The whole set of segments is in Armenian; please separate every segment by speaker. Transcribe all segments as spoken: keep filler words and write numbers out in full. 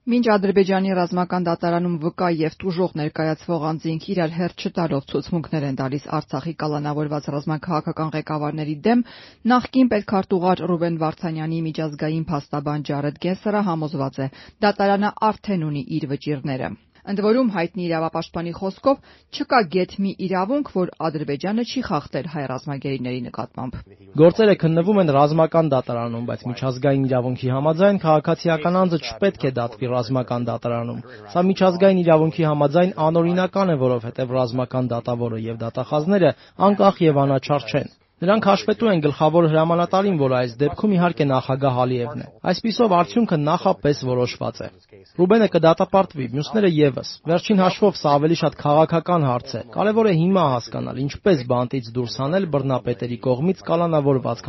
Speaker 1: Մինչ Ադրբեջանի ռազմական դատարանում վկա եւ տուժող ներկայացվող անձինք իրար հերթ չտալով ցուցմունքներ են տալիս Արցախի կալանավորված ռազմաքաղաքական ղեկավարների դեմ, նախկին պետքարտուղար Ռուբեն Վարդանյանի միջազգային փաստաբան Ջարեդ Գենսերը համոզված է, դատարանը արդեն ունի իր վճիռները։ Ընդ որում հայտնի իրավապաշտպանի խոսքով չկա գեթ մի իրավունք, որ Ադրբեջանը չի խախտել հայ ռազմագերիների նկատմամբ։
Speaker 2: Գործերը քննվում են ռազմական դատարանում, բայց միջազգային իրավունքի համաձայն քաղաքացիական անձը չպետք է դատվի ռազմական դատարանում։ Սա միջազգային իրավունքի համաձայն անօրինական է, որովհետև ռազմական դատավորը եւ դատախազները անկախ եւ անաչառ չեն։ Նրանք հաշվետու են գլխավոր հրամանատարին, որը այս դեպքում իհարկե նախագահ Ալիևն է։ Այսպիսով արդյունքը նախապես որոշված է։ Ռուբենը կդատապարտվի, մյուսները եւս։ Վերջին հաշվով սա ավելի շատ քաղաքական հարց է։ Կարևոր է հիմա հասկանալ, ինչպես բանտից դուրս հանել բռնապետերի կողմից կալանավորված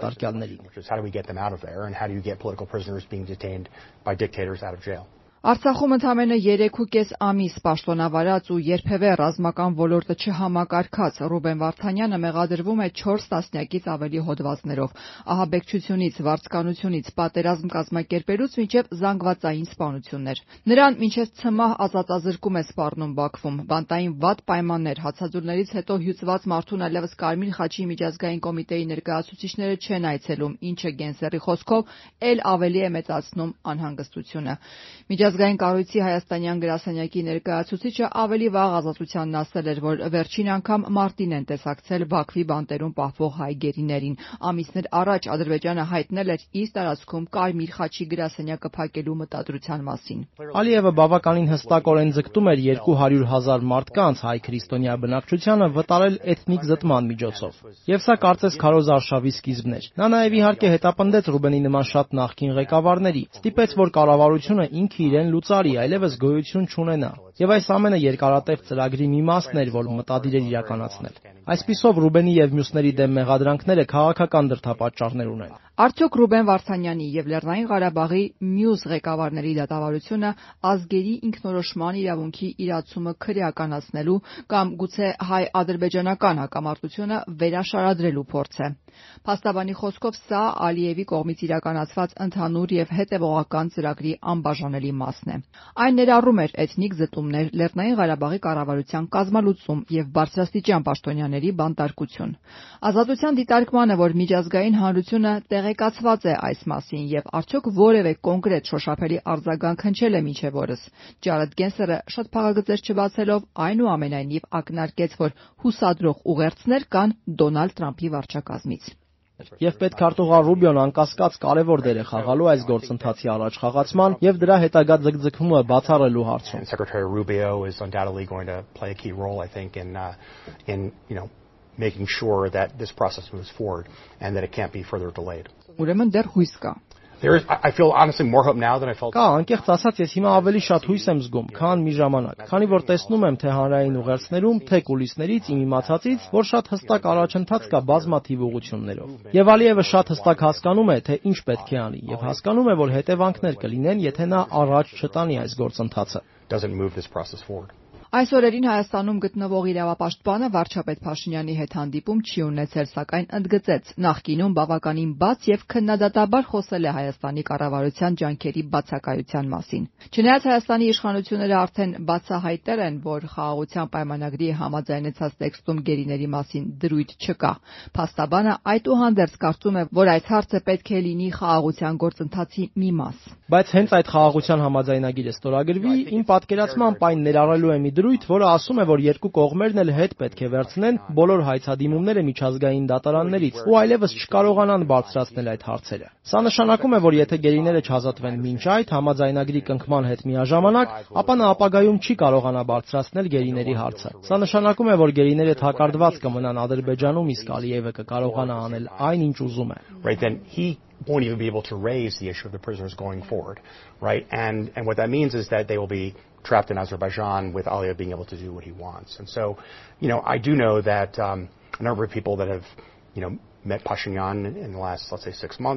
Speaker 2: քաղբանտարկյալներին։
Speaker 1: Արցախում ընդամենը երեք ու կես ամիս պաշտոնավարած ու երբևէ ռազմական ոլորտը չհամակարգած Ռուբեն Վարդանյանը մեղադրվում է չորս տասնյակից ավելի հոդվածներով՝ ահաբեկչությունից, վարձկանությունից, պատերազմ կազմակերպելուց մինչև զանգվածային սպանություններ։ Նրան մինչև ցմահ ազատազրկում է սպառնում Բաքվում։ Բանտային վատ պայմաններ, հացաձուլներից հետո հյուծված մարդուն այլևս Կարմիր խաչի միջազգային կոմիտեի ներկայացուցիչները չեն այցելում, ինչը Գենսերի խոսքով էլ ավելի է մեծացնում անհանգստությունը։ Միջազգային կառույցի հայաստանյան գրասենյակի ներկայացուցիչը ավելի վաղ ազատությանն ասել էր, որ վերջին անգամ մարտին են տեսակցել Բաքվի բանտերում պահվող հայ գերիներին։ Ամիսներ առաջ Ադրբեջանը հայտնել էր իր տարածքում Կարմիր խաչի գրասենյակը փակելու մտադրության մասին։
Speaker 2: Ալիևը բավականին հստակորեն ձգտում էր երկու հարյուր հազար մարդկանց հայ քրիստոնյա բնակչությանը վտարել էթնիկ զտման միջոցով։ Եվ սա կարծես քարոզ արշավի սկիզբն էր։ Նա նաև իհարկե հետապնդեց Ռուբենի նման շատ նախկին ղեկավարների, ստիպեց, որ կառավարությունը ինքը իրեն լուծարի, այլևս գոյություն չունենա։ Եվ այս ամենը երկարատև ծրագրի մի մասն էր, որ մտադիր էր իրականացնել։ Այսպիսով Ռուբենի եւ մյուսների դեմ մեղադրանքները քաղաքական դրդապատճառներ ունեն։
Speaker 1: Արդյոք Ռուբեն Վարդանյանի եւ Լեռնային Ղարաբաղի մյուս ղեկավարների դատավարությունը ազգերի ինքնորոշման իրավունքի իրացումը քրեականացնելու կամ գուցե հայ-ադրբեջանական հակամարտությունը վերաշարադրելու փորձ է։ Փաստաբանի խոսքով սա Ալիևի կողմից իրականացված ընդհանուր եւ հետեւողական ծրագրի անբաժանելի մասն է։ Այն ներառում էր էթնիկ զտումներ, Լեռնային Ղարաբաղի կառավարության կազմալուծում եւ բարձրաստիճան պաշտոնյաների բանտարկություն։ Ազատության դիտարկմանը, որ միջազգային հանրությունը տեղեկացված է այս մասին եւ արդյոք որևէ կոնկրետ շոշափելի արձագանք հնչել է մինչեւ օրս, Ջարեդ Գենսերը շատ փաղագծեր չբացելով այնուամենայնիվ ակնարկեց, որ հուսադրող ուղերձներ կան Դոնալդ Թրամփի վարչակազմից։
Speaker 2: Եվ պետքարտուղար Ռուբիոն անկասկած կարևոր դեր է խաղալու այս գործընթացի առաջխաղացման եւ դրա հետագա ձգձգումը բացառելու հարցում։
Speaker 3: Secretary Rubio is undoubtedly going to play a key role, I think, in uh, in you know making sure that this process moves forward and that it can't be further delayed.
Speaker 1: Ուրեմն դեռ հույս կա։
Speaker 3: There is, I feel honestly more hope now than I felt.
Speaker 2: Կա, անկեղծ ասած, ես հիմա ավելի շատ հույս եմ զգում, քան մի ժամանակ, քանի որ տեսնում եմ թե հանրային ուղերձներում, թե կուլիսներից, իմ իմացածից, որ շատ հստակ առաջընթաց կա բազմաթիվ ուղղություններով։ Եվ Ալիևը շատ հստակ հասկանում է, թե ինչ պետք է անի, եւ հասկանում է, որ հետևանքներ կլինեն, եթե նա առաջ չտանի այս գործընթացը։
Speaker 3: Doesn't move this process forward.
Speaker 1: Այս օրերին Հայաստանում գտնվող իրավապաշտպանը վարչապետ Փաշինյանի հետ հանդիպում չի ունեցել, սակայն ընդգծեց, նախկինում բավականին բաց եւ քննադատաբար խոսել է Հայաստանի կառավարության ջանքերի բացակայության մասին։ Չնայած Հայաստանի իշխանությունները արդեն բացահայտել են, որ խաղաղության պայմանագրի համաձայնեցած տեքստում գերիների մասին դրույթ չկա, փաստաբանը այդուհանդերձ կարծում է, որ այս հարցը պետք է լինի խաղաղության գործընթացի մի մաս։
Speaker 2: Բայց հենց այդ խաղաղության համաձայնագիրը ստորագրվի, իմ պատկերացմամբ այն ներառելու է մի դրույթ, որը ասում է, որ երկու կողմերն էլ հետ պետք է վերցնեն բոլոր հայցադիմումները միջազգային դատարաններից ու այլևս չկարողանան բարձրացնել այդ հարցերը։ Սա նշանակում է, որ եթե գերիները չազատվեն մինչ այդ համաձայնագրի կնքման հետ միաժամանակ, ապա նա ապագայում չի կարողանա բարձրացնել գերիների հարցը։ Սա նշանակում է, որ գերիները թակարդված կմնան Ադրբեջանում, իսկ Ալիևը կկարողանա անել այն, ինչ ուզում է։
Speaker 3: Right, then he won't even be able to raise the issue of the prisoners going forward, right? And and what that means is that they will be trapped in Azerbaijan with Aliyev being able to do what he wants. And so, you know, I do know that um, a number of people that have, you know, met Pashinyan in the last, let's say, six months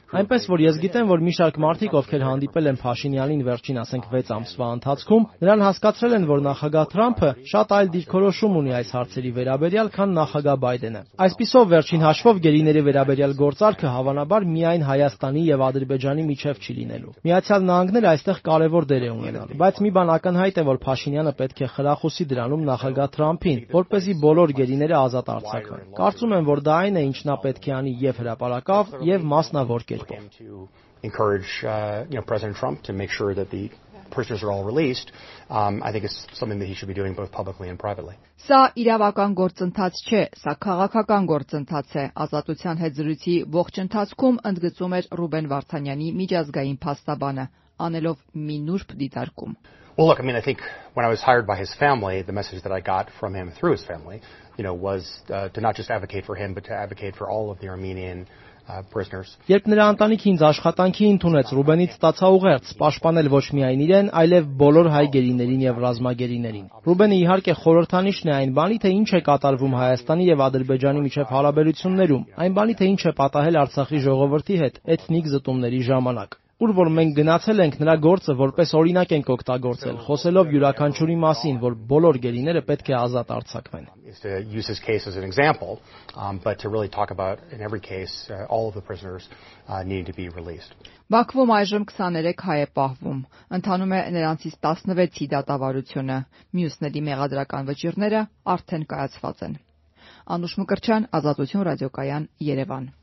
Speaker 2: Այնպես որ ես գիտեմ, որ մի շարք մարդիկ, ովքեր հանդիպել են Փաշինյանին վերջին, ասենք, վեց ամսվա ընթացքում, նրան հասկացրել են, որ նախագահ Թրամփը շատ այլ դիրքորոշում ունի այս հարցերի վերաբերյալ, քան նախագահ Բայդենը։ Այսպիսով, վերջին հաշվով գերիների վերաբերյալ գործարքը հավանաբար միայն Հայաստանի եւ Ադրբեջանի միջև չի լինելու։ Միացյալ Նահանգները այստեղ կարևոր դեր է ունենալու, բայց մի բան ակնհայտ է, որ Փաշինյանը պետք է խրախուսի դրանում նախագահ Թրամփին, որպեսզի բոլոր գերիները ազատ արձակվեն։ Կարծում եմ, որ դա այն է, ինչ նա պետք է անի եւ հրապարակավ, եւ մասնավոր կերպով։
Speaker 3: Encourage uh, you know, President Trump to make sure that the prisoners are all released. Um, I think it's something that he should be doing both publicly and privately.
Speaker 1: Սա իրավական գործընթաց չէ, սա քաղաքական գործընթաց է, ազատության հետ զրույցի ողջ ընթացքում ընդգծում էր Ռուբեն Վարդանյանի միջազգային փաստաբանը, անելով մի նուրբ դիտարկում։
Speaker 3: Well, look, I mean, I think when I was hired by his family, the message that I got from him through his family, you know, was uh, to not just advocate for him, but to advocate for all of the Armenian uh, prisoners.
Speaker 2: Երբ նրա ընտանիքը ինձ աշխատանքի ընդունեց, Ռուբենից ստացա ուղերձ պաշտպանել ոչ միայն իրեն, այլև բոլոր հայ գերիներին եւ ռազմագերիներին։ Ռուբենը իհարկե խորհրդանիշն է այն բանի, թե ինչ է կատարվում Հայաստանի եւ Ադրբեջանի միջև հարաբերություններում, այն բանի, թե ինչ է պատահել Արցախի ժողովրդի հետ էթնիկ զտումների ժամանակ։ Ուր որ մենք գնացել ենք, նրա գործը որպես օրինակ ենք օգտագործել, խոսելով յուրաքանչյուրի մասին, որ բոլոր գերիները պետք է ազատ արձակվեն։
Speaker 3: Is to use his case as an example, um, but to really talk about in every case uh, all of the prisoners uh, need to be released.
Speaker 1: Բաքվում այժմ քսաներեք հայ է պահվում։ Ընթանում է նրանցից տասնվեցի դատավարությունը։ Մյուսների մեղադրական վճիռները արդեն կայացված են։ Անուշ Մկրտչյան, Ազատություն ռադիոկայան, Երևան։